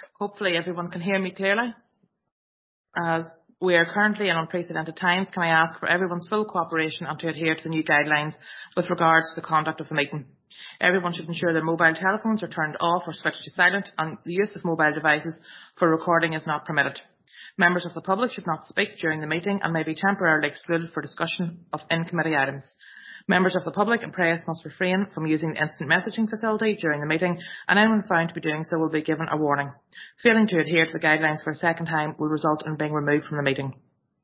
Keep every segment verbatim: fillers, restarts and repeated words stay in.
Hopefully everyone can hear me clearly. As we are currently in unprecedented times, can I ask for everyone's full cooperation and to adhere to the new guidelines with regards to the conduct of the meeting. Everyone should ensure their mobile telephones are turned off or switched to silent, and the use of mobile devices for recording is not permitted. Members of the public should not speak during the meeting and may be temporarily excluded for discussion of in-committee items. Members of the public and press must refrain from using the instant messaging facility during the meeting, and anyone found to be doing so will be given a warning. Failing to adhere to the guidelines for a second time will result in being removed from the meeting.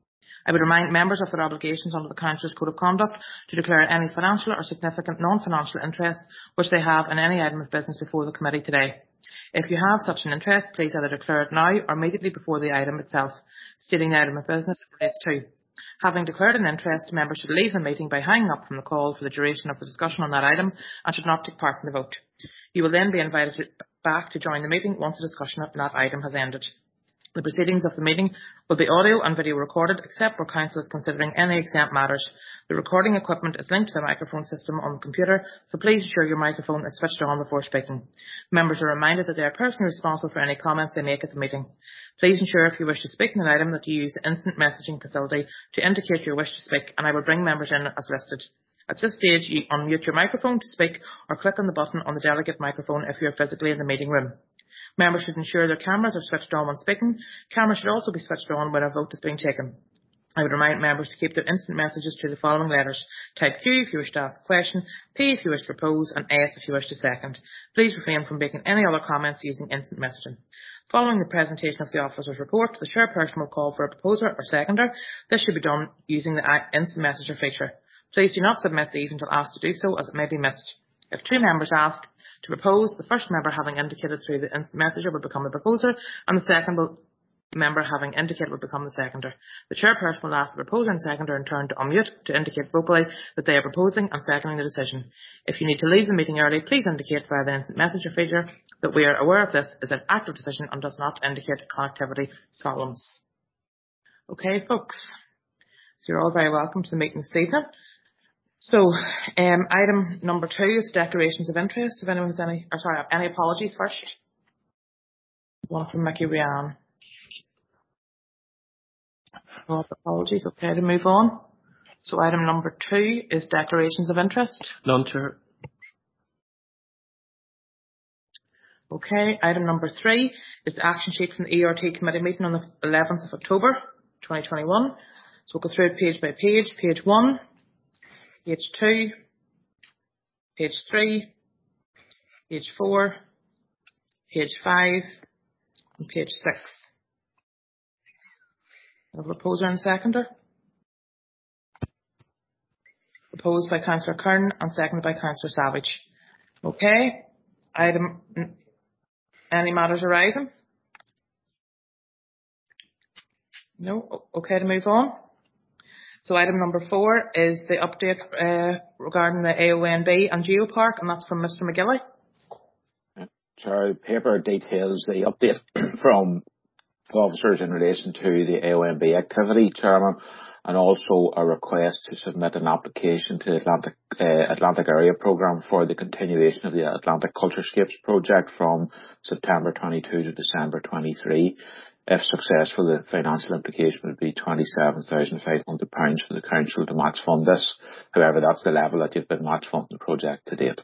I would remind members of their obligations under the Councillors' Code of Conduct to declare any financial or significant non-financial interest which they have in any item of business before the committee today. If you have such an interest, please either declare it now or immediately before the item itself, stating the item of business it relates to. Having declared an interest, members should leave the meeting by hanging up from the call for the duration of the discussion on that item and should not take part in the vote. You will then be invited back to join the meeting once the discussion on that item has ended. The proceedings of the meeting will be audio and video recorded, except where Council is considering any exempt matters. The recording equipment is linked to the microphone system on the computer, so please ensure your microphone is switched on before speaking. Members are reminded that they are personally responsible for any comments they make at the meeting. Please ensure if you wish to speak in an item that you use the instant messaging facility to indicate your wish to speak, and I will bring members in as listed. At this stage, you unmute your microphone to speak or click on the button on the delegate microphone if you are physically in the meeting room. Members should ensure their cameras are switched on when speaking. Cameras should also be switched on when a vote is being taken. I would remind members to keep their instant messages to the following letters. Type Q if you wish to ask a question, P if you wish to propose, and S if you wish to second. Please refrain from making any other comments using instant messaging. Following the presentation of the officer's report, the chairperson will call for a proposer or seconder. This should be done using the instant messenger feature. Please do not submit these until asked to do so, as it may be missed. If two members ask to propose, the first member having indicated through the instant messenger will become the proposer, and the second will, member having indicated will become the seconder. The chairperson will ask the proposer and seconder in turn to unmute to indicate vocally that they are proposing and seconding the decision. If you need to leave the meeting early, please indicate via the instant messenger feature that we are aware of this is an active decision and does not indicate connectivity problems. Okay, folks. So you're all very welcome to the meeting this evening. So, um, item number two is declarations of interest. If anyone has any, or sorry, any apologies first. One from Mickey Rianne. Oh, apologies. Okay, to move on. So, item number two is declarations of interest. None, Chair. Okay, item number three is the action sheet from the E R T committee meeting on the eleventh of October, twenty twenty-one. So, we'll go through it page by page. Page one. Page two, page three, page four, page five, and page six. A proposer and seconder. Proposed by Councillor Kern and seconded by Councillor Savage. Okay. Item. Any matters arising? No. Okay to move on. So item number four is the update uh, regarding the A O N B and Geopark, and that's from Mister McGilly. Chair, the paper details the update from officers in relation to the A O N B activity, Chairman, and also a request to submit an application to the Atlantic, uh, Atlantic Area Programme for the continuation of the Atlantic Culturescapes project from September twenty-two to December twenty-three. If successful, the financial implication would be twenty-seven thousand five hundred pounds for the Council to match fund this. However, that's the level that you've been match funding the project to date.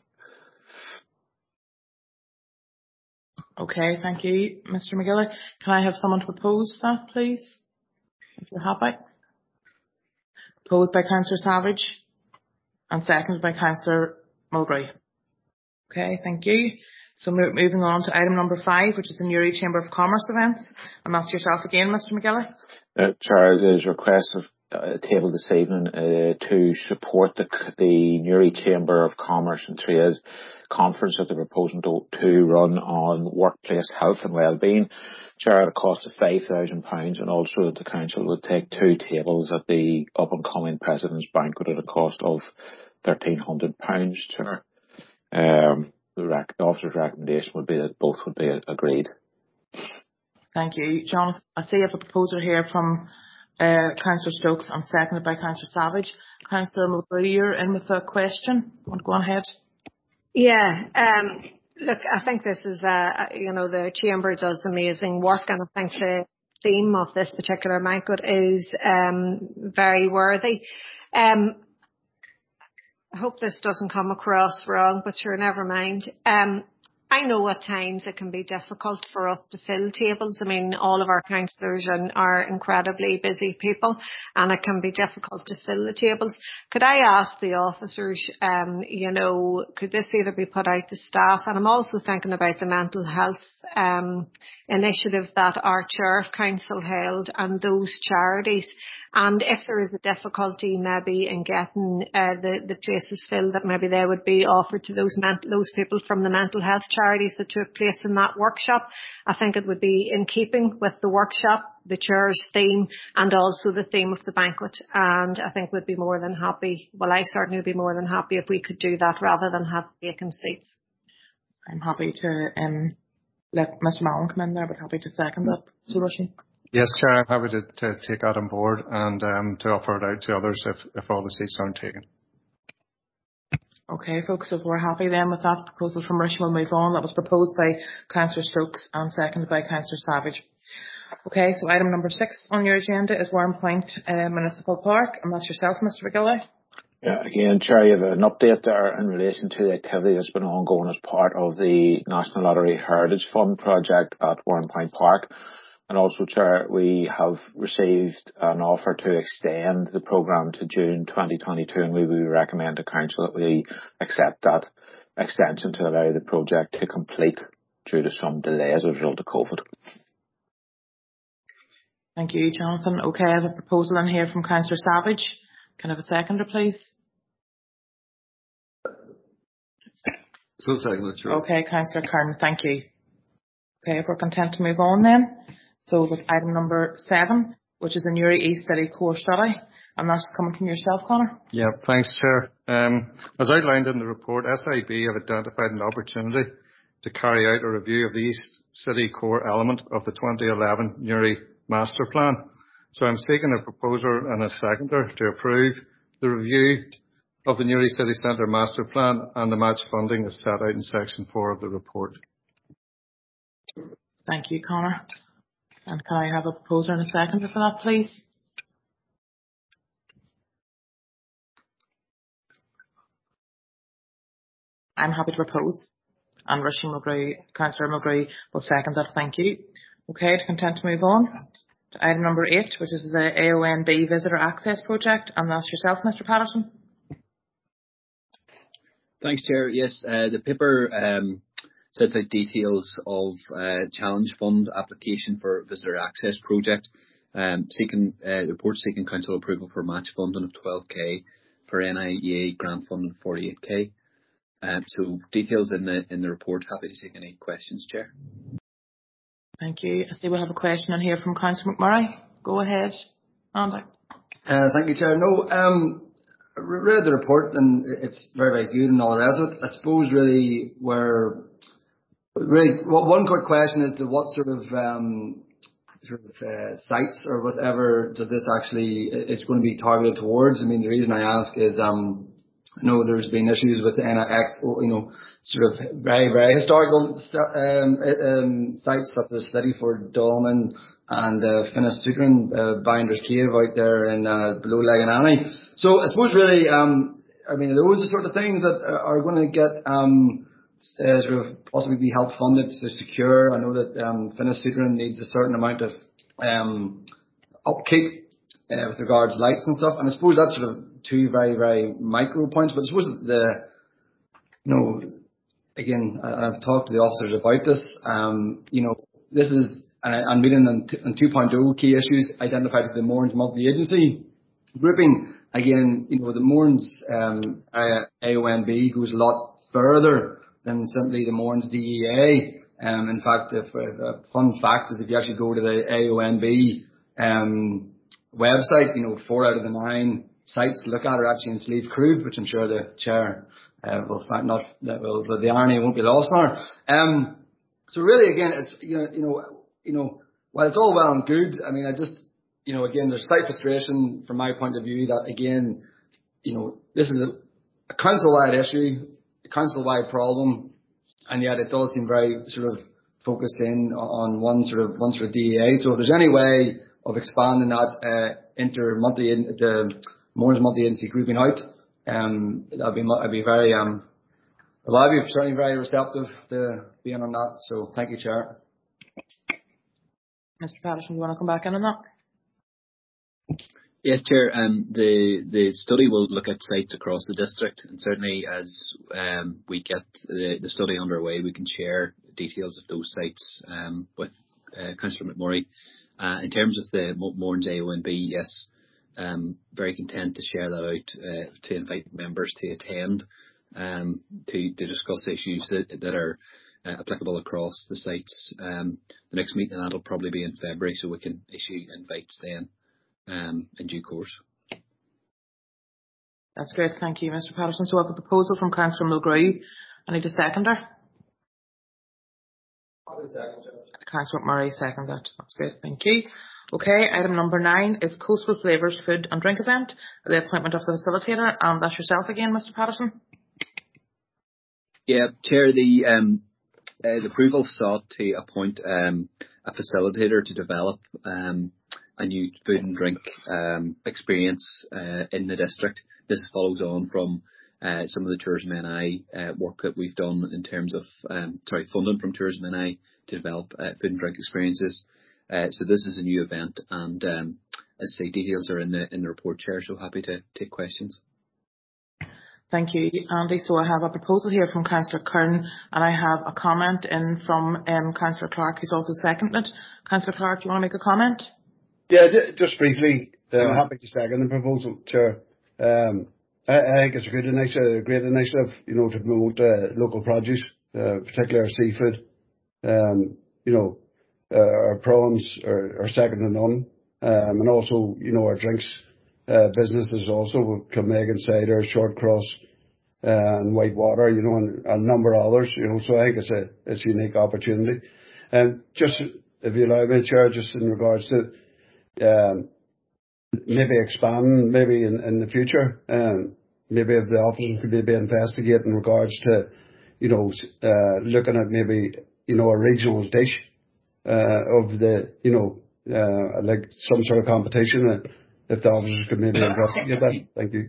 Okay, thank you, Mister McGilly. Can I have someone to propose that, please? If you're happy. Proposed by Councillor Savage and seconded by Councillor Mulgrew. Okay, thank you. So moving on to item number five, which is the Newry Chamber of Commerce events. And that's yourself again, Mister McGilly. Uh, Chair, there's a request of uh, table this evening uh, to support the, the Newry Chamber of Commerce and Trade conference that they're proposing to, to run on workplace health and wellbeing. Chair, at a cost of five thousand pounds, and also that the Council would take two tables at the up-and-coming President's Banquet at a cost of thirteen hundred pounds, Chair. Um, the, rec- the officer's recommendation would be that both would be agreed. Thank you. John, I see you have a proposer here from uh, Councillor Stokes and seconded by Councillor Savage. Councillor Mulgrew, you're in with a question. Want to go on ahead? Yeah, um, Look, I think this is, uh, you know, the Chamber does amazing work, and I think the theme of this particular banquet is um, very worthy. Um, I hope this doesn't come across wrong, but sure, never mind. Um, I know at times it can be difficult for us to fill tables. I mean, all of our councillors are incredibly busy people, and it can be difficult to fill the tables. Could I ask the officers, um, you know, could this either be put out to staff? And I'm also thinking about the mental health um, initiative that our chair of council held and those charities. And if there is a difficulty maybe in getting uh, the, the places filled, that maybe they would be offered to those ment- those people from the mental health charities that took place in that workshop. I think it would be in keeping with the workshop, the chair's theme, and also the theme of the banquet. And I think we'd be more than happy, well, I certainly would be more than happy if we could do that rather than have vacant seats. I'm happy to um, let Mister Mallon come in there, but happy to second that. So, Rushing. Yes, Chair, I'm happy to, to take that on board and um, to offer it out to others if, if all the seats aren't taken. Okay, folks, if we're happy then with that proposal from Rushing, we'll move on. That was proposed by Councillor Stokes and seconded by Councillor Savage. Okay, so item number six on your agenda is Warrenpoint uh, Municipal Park, and that's yourself, Mister McGilly. Yeah, again, Chair, you have an update there in relation to the activity that's been ongoing as part of the National Lottery Heritage Fund project at Warrenpoint Park. And also, Chair, we have received an offer to extend the programme to June twenty twenty-two, and we will recommend to Council that we accept that extension to allow the project to complete due to some delays as a result of COVID. Thank you, Jonathan. Okay, I have a proposal in here from Councillor Savage. Can I have a seconder, please? So second, Chair. Okay, Councillor Kern, thank you. Okay, if we're content to move on then. So with item number seven, which is a Newry East City core study, and that's coming from yourself, Conor. Yeah, thanks, Chair. Um, as outlined in the report, S I B have identified an opportunity to carry out a review of the East City core element of the twenty eleven Newry Master Plan. So I'm seeking a proposer and a seconder to approve the review of the Newry City Centre Master Plan and the match funding as set out in section four of the report. Thank you, Conor. And can I have a proposer and a seconder for that, please? I'm happy to propose. And Rushing McGree, Councillor McGree will second that. Thank you. Okay, to content to move on to item number eight, which is the A O N B Visitor Access Project, and that's yourself, Mister Patterson. Thanks, Chair. Yes, uh, the paper um, sets out details of uh, Challenge Fund application for Visitor Access Project, um, seeking uh, the report seeking Council approval for match funding of twelve K for N I E A grant funding of forty-eight K. Um, so details in the in the report. Happy to take any questions, Chair. Thank you. I see we have a question in here from Councillor McMurray. Go ahead, Andy. Uh, thank you, Chair. No, um, I read the report and it's very, very good and all the rest of it. I suppose really where, really, well, one quick question is to what sort of, um, sort of uh, sites or whatever does this actually, it's going to be targeted towards? I mean, the reason I ask is, um, I know there's been issues with the N I X, you know, sort of very, very historical um, um, sites such as Slittyford, Dolman and uh, Finnissutran, uh, Binders Cave out there in uh, below Leganani. So I suppose really, um, I mean, those are the sort of things that are going to get um, uh, sort of possibly be help funded to secure. I know that um, Finnissutran needs a certain amount of um, upkeep Uh, with regards to lights and stuff, and I suppose that's sort of two very, very micro points. But I suppose the, you know, again, I've talked to the officers about this. Um, you know, this is, and I'm reading on two point oh key issues identified with the Mournes multi-agency grouping. Again, you know, the Mournes um, A O N B goes a lot further than simply the Mournes D E A. Um, in fact, if, if a fun fact is if you actually go to the A O N B um, website, you know, four out of the nine sites to look at are actually in Slieve Croob, which I'm sure the chair uh, will find not that will, but the irony won't be lost on her. Um, so really, again, it's you know, you know, you know, while it's all well and good, I mean, I just, you know, again, there's slight frustration from my point of view that again, you know, this is a, a council-wide issue, a council-wide problem. and yet it does seem very sort of focused in on one sort of one sort of D E A. So if there's any way of expanding that uh, inter multi the Mournes multi-agency grouping out, um, that'd be I'd be very um, well, I'd be certainly very receptive to being on that. So thank you, Chair. Mister Patterson, do you want to come back in on that? Yes, Chair. Um, the the study will look at sites across the district, and certainly as um, we get the, the study underway, we can share details of those sites um, with uh, Councillor McMurray. Uh, in terms of the Mournes A O N B, yes, um, very content to share that out, uh, to invite members to attend, um, to, to discuss issues that, that are uh, applicable across the sites. Um, the next meeting that'll probably be in February, so we can issue invites then. Um, in due course. That's great, thank you, Mister Patterson. So I have a proposal from Councillor Mulgrew. I need a seconder. Councillor McMurray second that. That's great, thank you. Okay, item number nine is Coastal Flavours Food and Drink Event, the appointment of the facilitator, and that's yourself again, Mister Patterson. Yeah, Chair, the um, uh, the approval sought to appoint um, a facilitator to develop um, a new food and drink um, experience uh, in the district. This follows on from uh, some of the Tourism N I uh, work that we've done in terms of um, sorry funding from Tourism N I to develop uh, food and drink experiences. Uh, so this is a new event, and um, as I say, details are in the in the report, Chair. So happy to take questions. Thank you, Andy. So I have a proposal here from Councillor Kern, and I have a comment in from um, Councillor Clark, who's also seconded. Councillor Clark, do you want to make a comment? Yeah, just briefly, uh, I'm happy to second the proposal, Chair. Um, I, I think it's a good initiative, a great initiative, you know, to promote uh, local produce, uh, particularly our seafood. Um, you know, uh, our prawns are, are second to none, um, and also, you know, our drinks uh, businesses also with Kilmegan cider, Short Cross, uh, and White Water, you know, and, and a number of others. You know, so I think it's a it's a unique opportunity. And just if you allow me, Chair, just in regards to Um, maybe expand, maybe in, in the future, um, maybe if the office could maybe investigate in regards to, you know, uh, looking at maybe, you know, a regional dish, uh, of the, you know, uh, like some sort of competition, uh, if the officers could maybe investigate that. Thank you.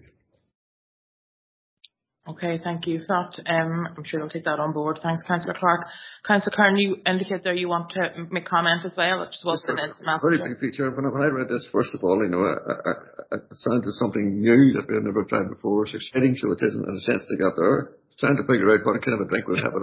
Okay, thank you for that. Um, I'm sure they'll take that on board. Thanks, Councillor Clark. Councillor Kern, you indicate there you want to make comment as well. It just wasn't an instant. Very big feature. When I, when I read this, first of all, you know, I, I, I, it sounded something new that we had never tried before. It's exciting, so it isn't in a sense they got there. Trying to figure out what kind of a drink we'd have.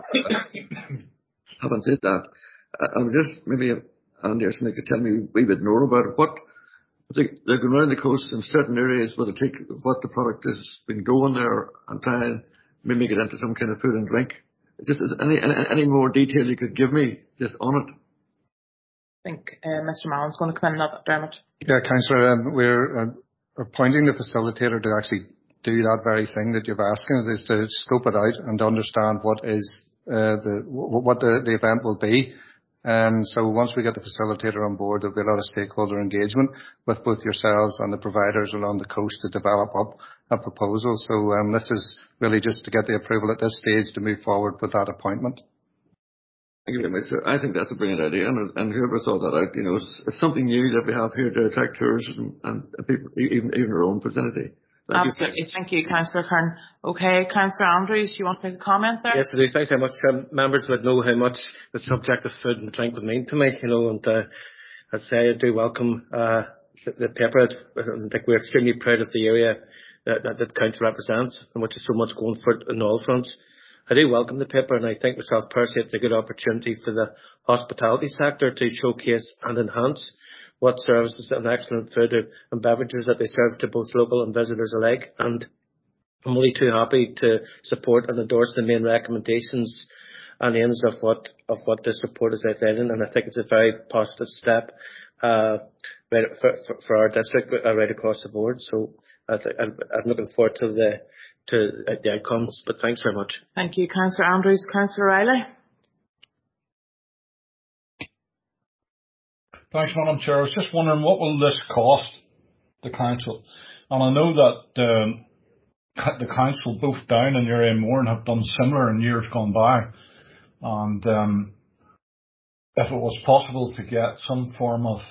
Having said that, I'm just maybe Andy or somebody could tell me a wee bit more about it. What They're going around the coast in certain areas where they take what the product has been going there and try and maybe make it into some kind of food and drink. Just any any, any more detail you could give me just on it? I think uh, Mister Mallon's going to come in on that, Dermot. Yeah, Councillor, um, we're uh, appointing the facilitator to actually do that very thing that you've asked us, is to scope it out and understand what is uh, the what the, the event will be. Um, so once we get the facilitator on board, there'll be a lot of stakeholder engagement with both yourselves and the providers along the coast to develop up a proposal. So um, this is really just to get the approval at this stage to move forward with that appointment. Thank you very much, sir. I think that's a brilliant idea, and, and whoever thought that out, you know, it's, it's something new that we have here to attract tourism and people, even even our own vicinity. Thank Absolutely. You. Thank you, Councillor Kern. Okay, Councillor Andrews, do you want to make a comment there? Yes, I do. Thanks very much. Um, members would know how much the subject of food and drink would mean to me, you know, and uh, as I say, I do welcome uh, the, the paper. I think we're extremely proud of the area that, that, that council represents, and which is so much going for it on all fronts. I do welcome the paper, and I think myself personally it's a good opportunity for the hospitality sector to showcase and enhance what services and excellent food and beverages that they serve to both local and visitors alike. And I'm only too happy to support and endorse the main recommendations and aims of what of what this report is outlining, and I think it's a very positive step uh, right, for, for, for our district uh, right across the board. So I th- I'm, I'm looking forward to the to uh, the outcomes. But thanks very much. Thank you, Councillor Andrews. Councillor Riley. Thanks, Madam Chair. I was just wondering, what will this cost the council? And I know that um, the council, both Down and Uriah Mourne, have done similar in years gone by. And um, if it was possible to get some form of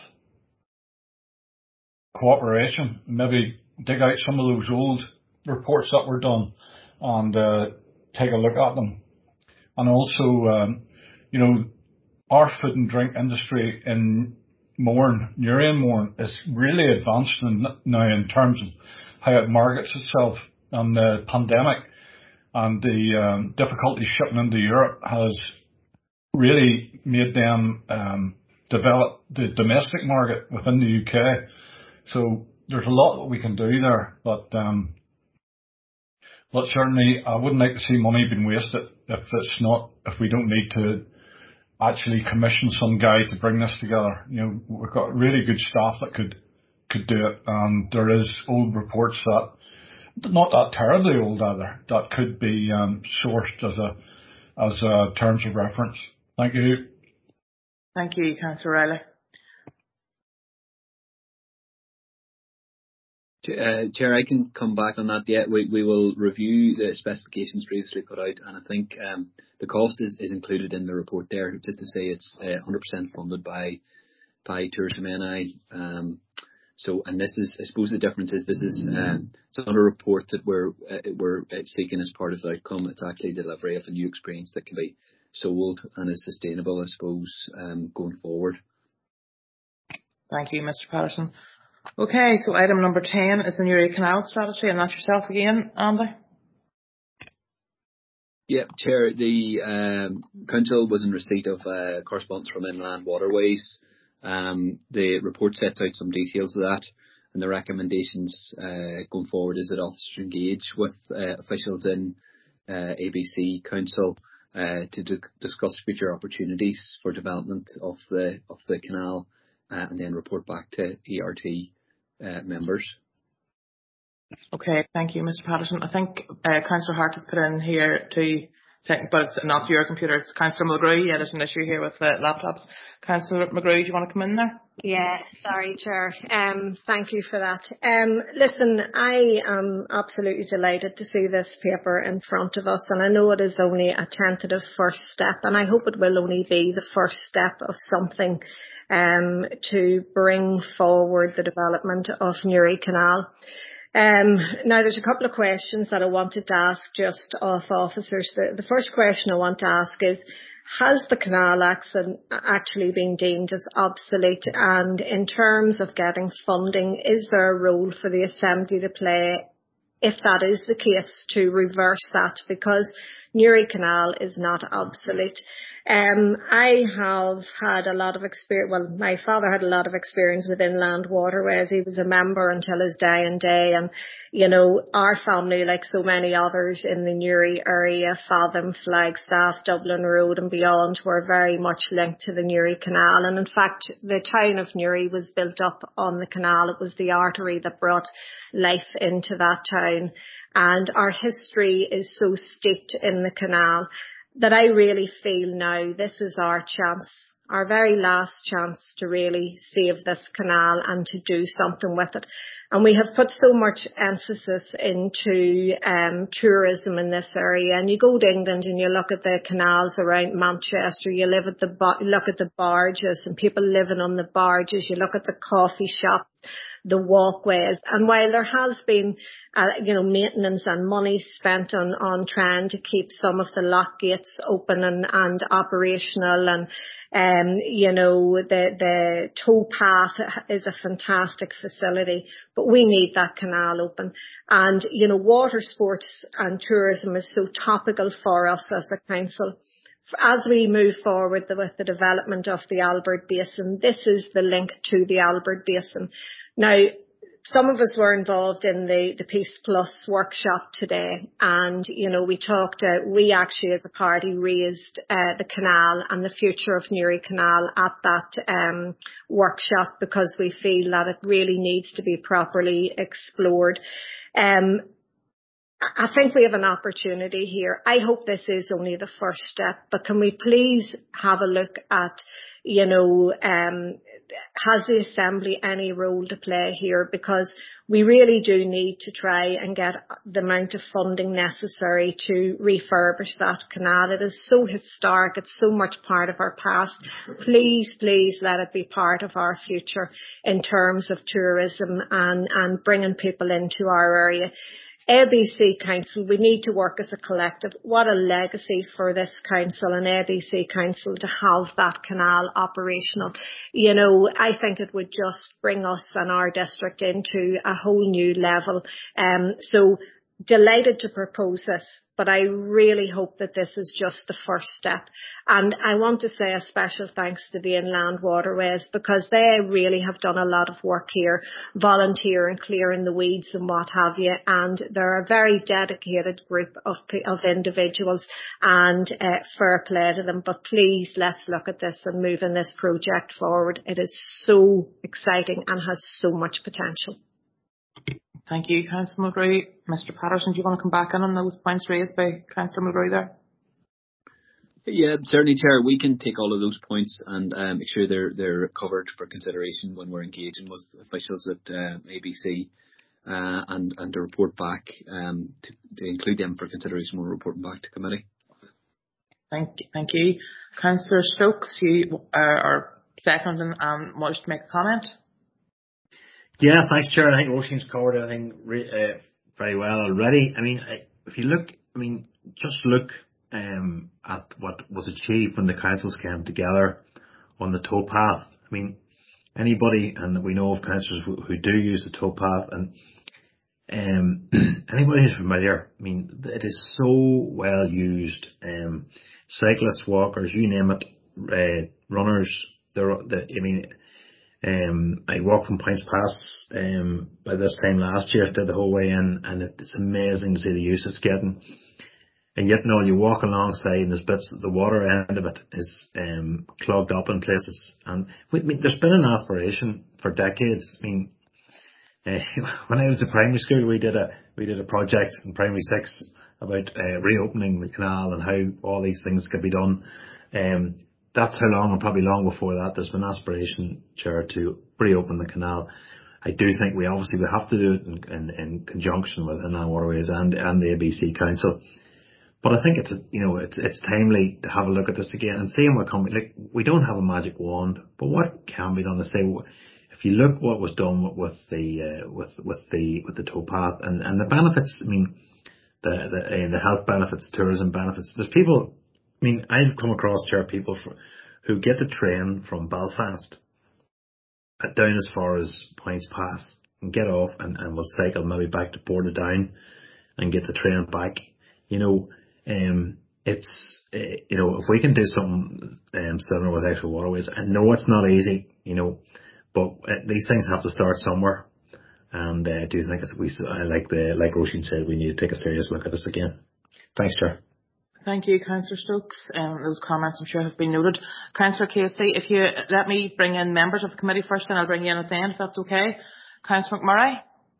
cooperation, maybe dig out some of those old reports that were done and uh, take a look at them. And also, um, you know, our food and drink industry in Mourne, Newry and Mourne, is really advanced in, now in terms of how it markets itself. And the pandemic and the um, difficulty shipping into Europe has really made them um, develop the domestic market within the U K. So there's a lot that we can do there, but um, but certainly I wouldn't like to see money being wasted if it's not, if we don't need to actually commission some guy to bring this together. You know, we've got really good staff that could could do it, and there is old reports that, not that terribly old either, that could be um, sourced as a as a terms of reference. Thank you. Thank you, Councillor Riley. Uh, Chair, I can come back on that. Yeah, we, we will review the specifications previously put out, and I think um, the cost is, is included in the report there. Just to say, it's uh, one hundred percent funded by by Tourism N I. Um, so, and this is, I suppose, the difference is this is um, it's not a report that we're uh, we're seeking as part of the outcome. It's actually delivery of a new experience that can be sold and is sustainable, I suppose, um, going forward. Thank you, Mister Patterson. Okay, so item number ten is the Newry Canal Strategy, and that's yourself again, Andy. Yeah, Chair, the um, Council was in receipt of uh, correspondence from Inland Waterways. Um, the report sets out some details of that, and the recommendations uh, going forward is that officers engage with uh, officials in uh, A B C Council uh, to d- discuss future opportunities for development of the of the canal, uh, and then report back to E R T uh, members. Okay, thank you, Mister Patterson. I think uh, Councillor Hart has put in here to, but it's not your computer, it's Councillor Mulgrew. Yeah, there's an issue here with the laptops. Councillor Mulgrew, do you want to come in there? Yeah, sorry, Chair. Um, thank you for that. Um, listen, I am absolutely delighted to see this paper in front of us, and I know it is only a tentative first step, and I hope it will only be the first step of something um, to bring forward the development of Newry Canal. Um, now, there's a couple of questions that I wanted to ask just of officers. The, the first question I want to ask is, has the Canal Act actually been deemed as obsolete? And in terms of getting funding, is there a role for the Assembly to play, if that is the case, to reverse that? Because Newry Canal is not obsolete. Um, I have had a lot of experience, well, my father had a lot of experience with Inland Waterways. He was a member until his dying day, and, you know, our family, like so many others in the Newry area, Fathom, Flagstaff, Dublin Road and beyond, were very much linked to the Newry Canal. And in fact, the town of Newry was built up on the canal. It was the artery that brought life into that town. And our history is so steeped in the canal that I really feel now this is our chance, our very last chance to really save this canal and to do something with it. And we have put so much emphasis into um, tourism in this area. And you go to England and you look at the canals around Manchester, you live at the bar- look at the barges and people living on the barges, you look at the coffee shops, the walkways. And while there has been, uh, you know, maintenance and money spent on, on trying to keep some of the lock gates open and, and operational, and, um, you know, the, the tow path is a fantastic facility, but we need that canal open. And, you know, water sports and tourism is so topical for us as a council. As we move forward with the development of the Albert Basin, this is the link to the Albert Basin. Now, some of us were involved in the, the Peace Plus workshop today, and, you know, we talked, uh, we actually as a party raised uh, the canal and the future of Newry Canal at that um, workshop, because we feel that it really needs to be properly explored. Um, I think we have an opportunity here. I hope this is only the first step, but can we please have a look at, you know, um, has the Assembly any role to play here? Because we really do need to try and get the amount of funding necessary to refurbish that canal. It is so historic. It's so much part of our past. Please, please let it be part of our future in terms of tourism and, and bringing people into our area. A B C Council, we need to work as a collective. What a legacy for this council and A B C Council to have that canal operational. You know, I think it would just bring us and our district into a whole new level. Um, so delighted to propose this, but I really hope that this is just the first step. And I want to say a special thanks to the Inland Waterways, because they really have done a lot of work here, volunteering, clearing the weeds and what have you. And they're a very dedicated group of of individuals, and uh, fair play to them. But please, let's look at this and moving this project forward. It is so exciting and has so much potential. Thank you, Councillor Mulgrew. Mister Patterson, do you want to come back in on those points raised by Councillor Mulgrew there? Yeah, certainly, Chair. We can take all of those points and uh, make sure they're they're covered for consideration when we're engaging with officials at uh, A B C, uh, and and to report back um, to, to include them for consideration when we're reporting back to committee. Thank thank you, Councillor Stokes. You are, are seconding and wish to make a comment. Yeah, thanks, Chair. I think Oisin's covered everything uh, very well already. I mean, I, if you look, I mean, just look um, at what was achieved when the councils came together on the towpath. I mean, anybody, and we know of councillors who, who do use the towpath, and um, anybody who's familiar, I mean, it is so well used. Um, cyclists, walkers, you name it, uh, runners. They're, the, I mean. Um, I walked from Points Pass um, by this time last year, did the whole way in, and it's amazing to see the use it's getting. And yet, no, you walk alongside, and there's bits, the water end of it is um, clogged up in places. And I mean, there's been an aspiration for decades. I mean, uh, when I was at primary school, we did a we did a project in primary six about uh, reopening the canal and how all these things could be done. Um, That's how long, and probably long before that, there's been aspiration, Chair, to reopen the canal. I do think we obviously will have to do it in, in, in conjunction with Inland Waterways and, and the A B C Council. But I think it's, you know, it's, it's timely to have a look at this again and seeing what can be, like, we don't have a magic wand, but what can be done to say, if you look what was done with the, uh, with, with the, with the towpath and, and the benefits, I mean, the, the, uh, the health benefits, tourism benefits, there's people, I mean, I've come across, Chair, people for, who get the train from Belfast uh, down as far as Points Pass and get off and, and will cycle maybe back to Portadown and get the train back. You know, um, it's, uh, you know, if we can do something um, similar with Extra Waterways, I know it's not easy, you know, but uh, these things have to start somewhere. And uh, I do think it's, we, I like the, like Roisin said, we need to take a serious look at this again. Thanks, Chair. Thank you, Councillor Stokes. Um, those comments I'm sure have been noted. Councillor Casey, if you let me bring in members of the committee first, then I'll bring you in at the end, if that's okay. Councillor McMurray.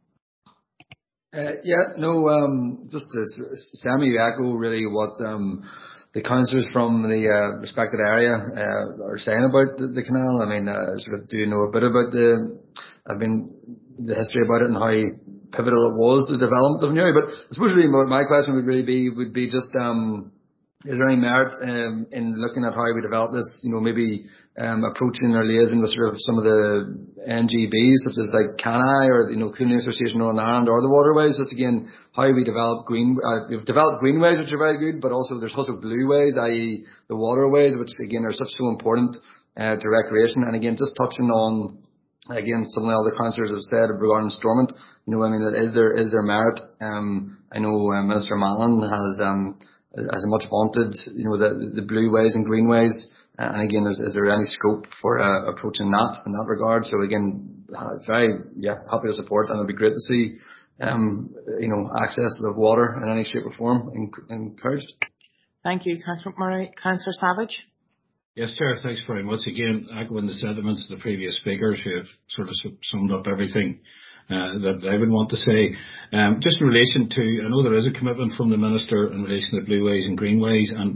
Uh, yeah, no, um, just to Sammy echo really what um, the councillors from the uh, respected area uh, are saying about the, the canal. I mean, I uh, sort of do know a bit about the, I mean, the history about it and how pivotal it was to the development of Newry. But I suppose really my question would really be, would be just, um, is there any merit um, in looking at how we develop this, you know, maybe um, approaching or liaising with sort of some of the N G Bs, such as like C A N I or, you know, Cooling Association of Northern Ireland or the Waterways, just again, how we develop green, uh, we've developed greenways, which are very good, but also there's also blueways, that is the waterways, which again are such so important uh, to recreation. And again, just touching on, again, some of the other councillors have said regarding Stormont, you know, I mean, is there, is there merit? Um, I know uh, Minister Mallon has, um, as much wanted, you know, the, the blue ways and green ways. Uh, and again, is, is there any scope for uh, approaching that in that regard? So again, uh, very, yeah, happy to support, and it'd be great to see, um, you know, access to the water in any shape or form encouraged. Thank you, Councillor McMurray. Councillor Savage. Yes, Chair, thanks very much. Again, echoing the sentiments of the previous speakers who have sort of summed up everything uh, that I would want to say. Um, just in relation to, I know there is a commitment from the Minister in relation to blueways and greenways, and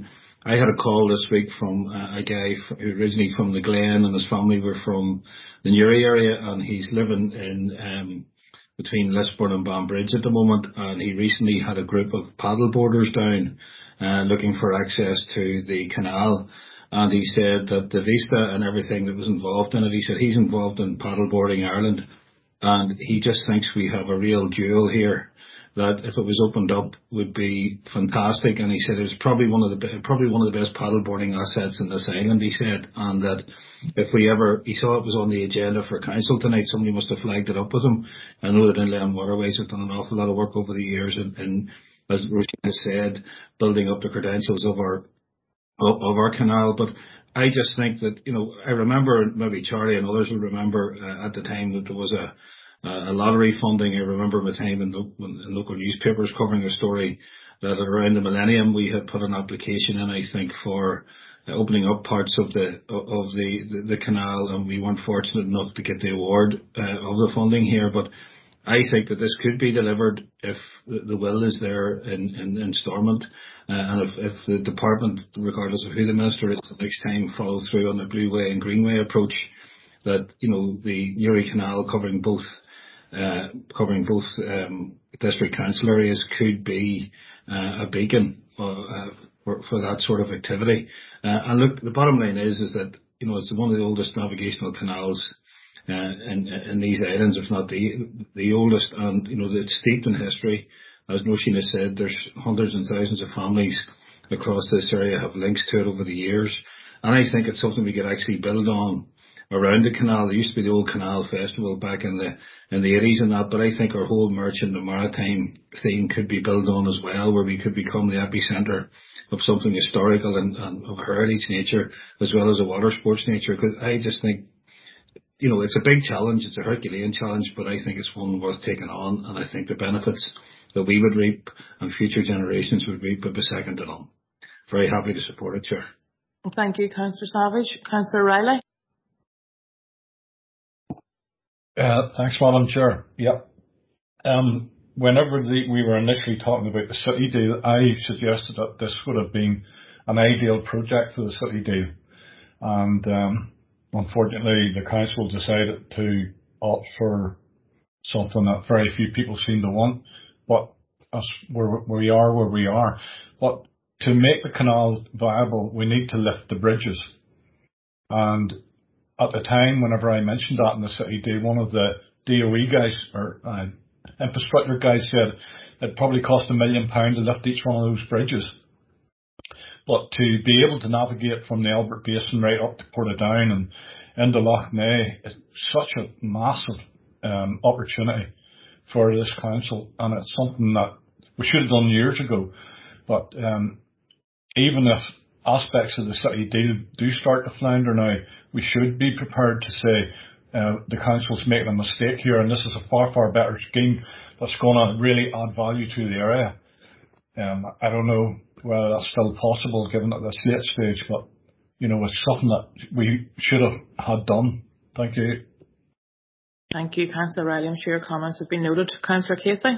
I had a call this week from uh, a guy f- who originally from the Glen, and his family were from the Newry area, and he's living in um, between Lisburn and Banbridge at the moment, and he recently had a group of paddle boarders down uh, looking for access to the canal, and he said that the Vista and everything that was involved in it, he said he's involved in paddleboarding Ireland, and he just thinks we have a real jewel here that if it was opened up would be fantastic. And he said it was probably one of the be- probably one of the best paddleboarding assets in this island, he said, and that if we ever, he saw it was on the agenda for council tonight, somebody must have flagged it up with him. I know that Inland Waterways have done an awful lot of work over the years in, in as Roisin has said, building up the credentials of our of, of our canal. But I just think that, you know, I remember, maybe Charlie and others will remember uh, at the time that there was a a lottery funding. I remember the time in, lo- in local newspapers covering a story that around the millennium we had put an application in, I think, for uh, opening up parts of the of the, the, the canal, and we weren't fortunate enough to get the award uh, of the funding here. But I think that this could be delivered if the will is there in, in, in Stormont, uh, and if, if the department, regardless of who the minister is, the next time follow through on the Blueway and Greenway approach, that, you know, the Newry Canal covering both Uh, covering both um, district council areas could be uh, a beacon uh, uh, for, for that sort of activity. Uh, and look, the bottom line is is that, you know, it's one of the oldest navigational canals uh, in, in these islands, if not the the oldest, and, you know, it's steeped in history. As Nosheen has said, there's hundreds and thousands of families across this area have links to it over the years, and I think it's something we could actually build on around the canal. There used to be the old Canal Festival back in the in the eighties and that, but I think our whole merchant and maritime theme could be built on as well, where we could become the epicentre of something historical and, and of a heritage nature as well as a water sports nature. Because I just think, you know, it's a big challenge, it's a Herculean challenge, but I think it's one worth taking on, and I think the benefits that we would reap and future generations would reap would be second to none. Very happy to support it, Chair. Well, thank you, Councillor Savage. Councillor Riley. Uh, thanks, Madam Chair. Yep. Um, whenever the, we were initially talking about the city deal, I suggested that this would have been an ideal project for the city deal. And um, unfortunately, the council decided to opt for something that very few people seem to want. But as we're, we are where we are. But to make the canal viable, we need to lift the bridges. And at the time, whenever I mentioned that in the city deal, one of the D O E guys or uh, infrastructure guys said it probably cost a million pounds to lift each one of those bridges. But to be able to navigate from the Albert Basin right up to Portadown and into Lough Neagh is such a massive um, opportunity for this council, and it's something that we should have done years ago. But um, even if aspects of the city deal do start to flounder now, we should be prepared to say uh, the council's making a mistake here, and this is a far, far better scheme that's going to really add value to the area. Um, I don't know whether that's still possible given at this late stage, but, you know, it's something that we should have had done. Thank you. Thank you, Councillor Riley. I'm sure your comments have been noted. Councillor Casey.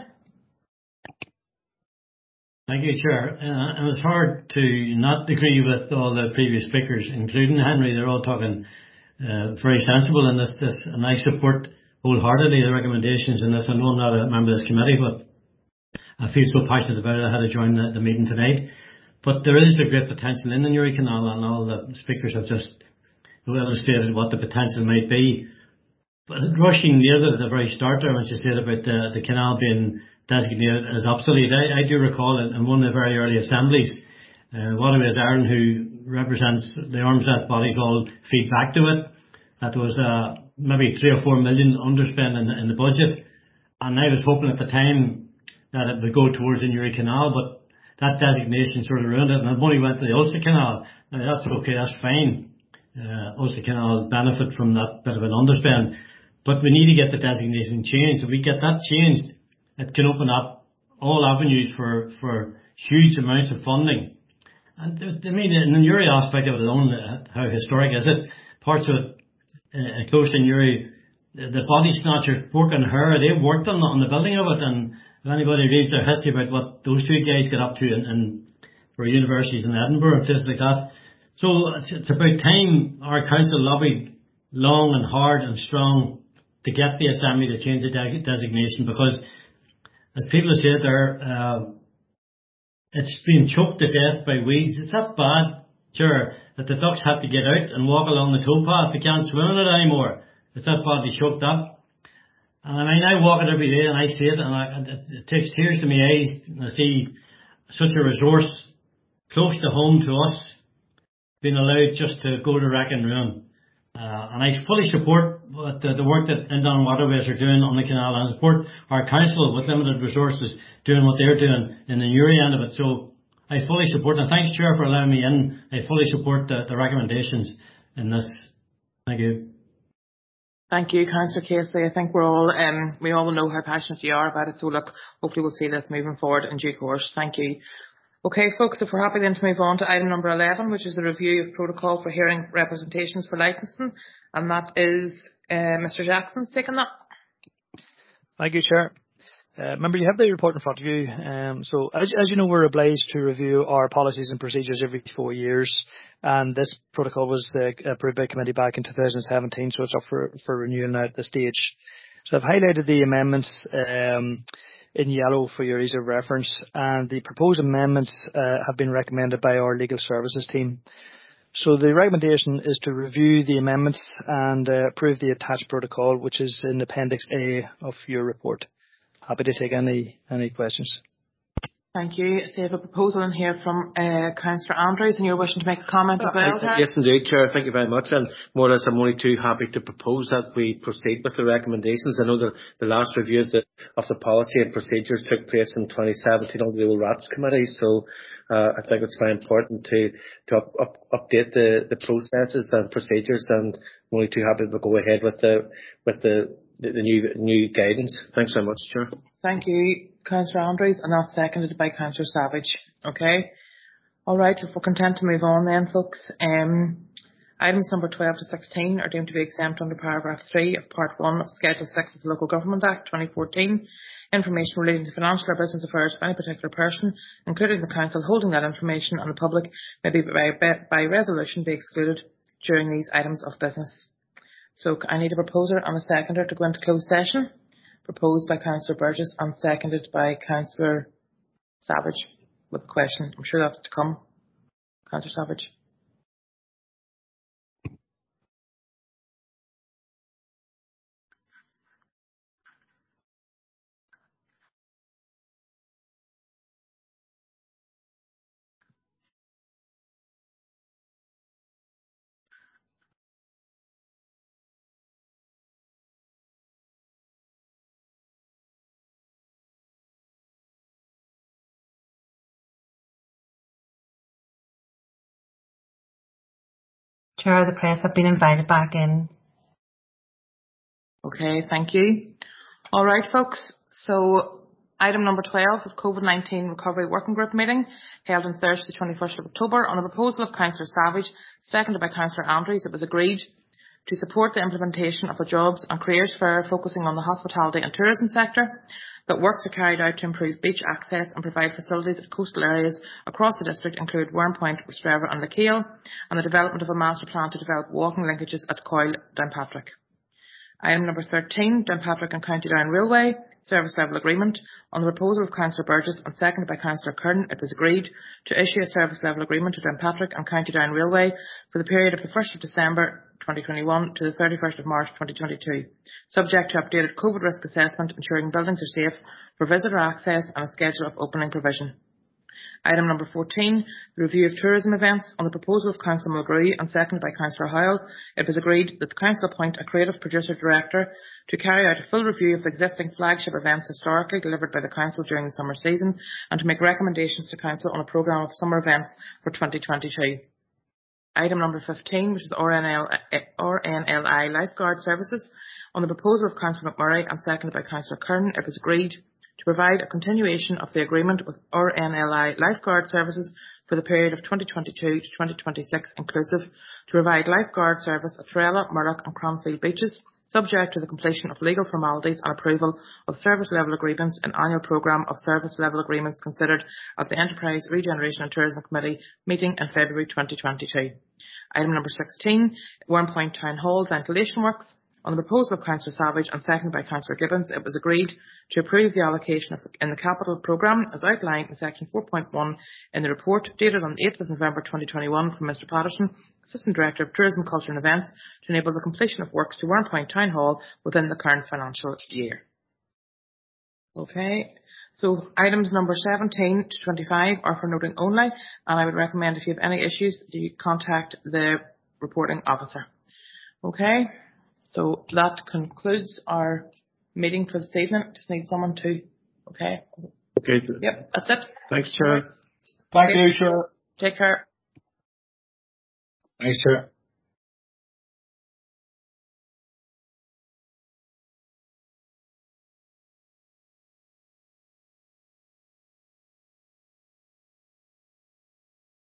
Thank you, Chair. Uh, and it's hard to not agree with all the previous speakers, including Henry. They're all talking uh, very sensible in this, this, and I support wholeheartedly the recommendations in this. I know I'm not a member of this committee, but I feel so passionate about it. I had to join the, the meeting tonight. But there is a great potential in the Newry Canal, and all the speakers have just illustrated what the potential might be. But Roisin nailed it at the very start there when she said about the, the canal being designated as obsolete. I, I do recall in, in one of the very early assemblies, uh, Waterways Ireland, who represents the arms length bodies, all feed back to it, that there was uh, maybe three or four million underspend in, in the budget. And I was hoping at the time that it would go towards the Newry Canal, but that designation sort of ruined it, and the money went to the Ulster Canal. Now that's okay, that's fine. Uh, Ulster Canal benefit from that bit of an underspend. But we need to get the designation changed. If we get that changed, it can open up all avenues for, for huge amounts of funding. And to, to me, in the Newry aspect of it alone, how historic is it? Parts of it, uh, close to Newry, the, the body snatcher, Pork and Her, they worked on the, on the building of it. And if anybody reads their history about what those two guys got up to in, in for universities in Edinburgh and places like that. So it's, it's about time our council lobbied long and hard and strong to get the Assembly to change the de- designation, because, as people have said there, uh, it's been choked to death by weeds. It's that bad, sure, that the ducks have to get out and walk along the towpath. They can't swim in it anymore. It's that badly choked up. And I mean, I walk it every day and I see it, and I, it, it takes tears to my eyes when I see such a resource close to home to us being allowed just to go to wreck and ruin. Uh, and I fully support what the, the work that Indon Waterways are doing on the canal, and support our council with limited resources doing what they're doing in the Newry end of it. So I fully support, and thanks, Chair, for allowing me in. I fully support the, the recommendations in this. Thank you. Thank you, Councillor Casey. I think we're all, um, we all know how passionate you are about it. So look, hopefully we'll see this moving forward in due course. Thank you. Okay, folks, if we're happy then to move on to item number eleven, which is the review of protocol for hearing representations for licensing, and that is uh, Mister Jackson's taking that. Thank you, Chair. Uh, member, you have the report in front of you. Um, so, as, as you know, we're obliged to review our policies and procedures every four years, and this protocol was uh, approved by committee back in two thousand seventeen, so it's up for, for renewal now at this stage. So I've highlighted the amendments um, in yellow for your ease of reference, and the proposed amendments uh, have been recommended by our legal services team. So the recommendation is to review the amendments and uh, approve the attached protocol, which is in Appendix A of your report. Happy to take any any questions. Thank you. So I have a proposal in here from uh, Councillor Andrews, and you're wishing to make a comment as well, uh, Yes, indeed, Chair. Thank you very much. And more or less, I'm only too happy to propose that we proceed with the recommendations. I know that the last review of the, of the policy and procedures took place in twenty seventeen under the Old Rats Committee, so uh, I think it's very important to, to up, up, update the, the processes and procedures, and I'm only too happy to go ahead with the with the, the, the new new guidance. Thanks very much, Chair. Thank you, Councillor Andrews, and that's seconded by Councillor Savage. Okay. All right, if we're content to move on then, folks. Um, items number twelve to sixteen are deemed to be exempt under paragraph three of part one of Schedule six of the Local Government Act twenty fourteen. Information relating to financial or business affairs of any particular person, including the Council holding that information, and the public may be by, by resolution be excluded during these items of business. So I need a proposer and a seconder to go into closed session. Proposed by Councillor Burgess and seconded by Councillor Savage with a question. I'm sure that's to come. Councillor Savage. Chair, the press have been invited back in. Okay, thank you. All right, folks. So item number twelve of COVID nineteen Recovery Working Group meeting held on Thursday, twenty-first of October, on the proposal of Councillor Savage, seconded by Councillor Andrews. It was agreed to support the implementation of a jobs and careers fair focusing on the hospitality and tourism sector, that works are carried out to improve beach access and provide facilities at coastal areas across the district, include Warrenpoint, Westreva and Lakeal, and the development of a master plan to develop walking linkages at Coyle, Downpatrick. Item number thirteen, Downpatrick and County Down Railway Service Level Agreement. On the proposal of Councillor Burgess and seconded by Councillor Kern, it was agreed to issue a service level agreement to Downpatrick and County Down Railway for the period of the first of December twenty twenty-one to the thirty-first of March twenty twenty-two, subject to updated COVID risk assessment, ensuring buildings are safe for visitor access and a schedule of opening provision. Item number fourteen, the review of tourism events. On the proposal of Councillor Mulgrew and seconded by Councillor Hoyle, it was agreed that the Council appoint a creative producer director to carry out a full review of the existing flagship events historically delivered by the Council during the summer season, and to make recommendations to Council on a programme of summer events for twenty twenty-two. Item number fifteen, which is R N L I Lifeguard Services. On the proposal of Councillor McMurray and seconded by Councillor Kern, it was agreed to provide a continuation of the agreement with R N L I Lifeguard Services for the period of twenty twenty-two to twenty twenty-six inclusive, to provide lifeguard service at Trella, Murdoch and Cronfield beaches, subject to the completion of legal formalities and approval of service level agreements and annual programme of service level agreements considered at the Enterprise, Regeneration and Tourism Committee meeting in February twenty twenty-two. Item number sixteen, Warrenpoint Town Hall ventilation works. On the proposal of Councillor Savage and seconded by Councillor Gibbons, it was agreed to approve the allocation of the, in the capital programme as outlined in section four point one in the report dated on the eighth of November twenty twenty-one from Mr Patterson, Assistant Director of Tourism, Culture and Events, to enable the completion of works to Warrenpoint Town Hall within the current financial year. Okay, so items number seventeen to twenty-five are for noting only, and I would recommend if you have any issues, you contact the reporting officer. Okay. So that concludes our meeting for this evening. Just need someone to, okay. Okay. Yep, that's it. Thanks, Chair. Thank you, Chair. Take care. Thanks, Chair.